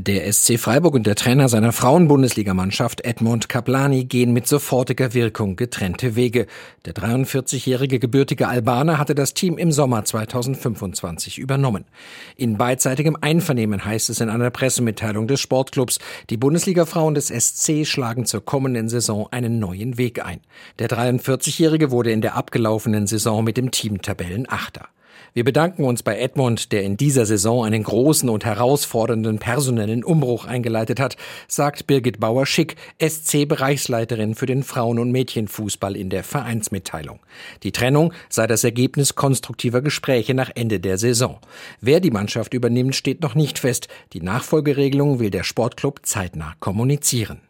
Der SC Freiburg und der Trainer seiner Frauen-Bundesligamannschaft Edmond Kaplani gehen mit sofortiger Wirkung getrennte Wege. Der 43-jährige gebürtige Albaner hatte das Team im Sommer 2025 übernommen. In beidseitigem Einvernehmen heißt es in einer Pressemitteilung des Sportclubs, die Bundesliga-Frauen des SC schlagen zur kommenden Saison einen neuen Weg ein. Der 43-jährige wurde in der abgelaufenen Saison mit dem Team Tabellenachter. Wir bedanken uns bei Edmond, der in dieser Saison einen großen und herausfordernden personellen Umbruch eingeleitet hat, sagt Birgit Bauer-Schick, SC-Bereichsleiterin für den Frauen- und Mädchenfußball in der Vereinsmitteilung. Die Trennung sei das Ergebnis konstruktiver Gespräche nach Ende der Saison. Wer die Mannschaft übernimmt, steht noch nicht fest. Die Nachfolgeregelung will der Sportclub zeitnah kommunizieren.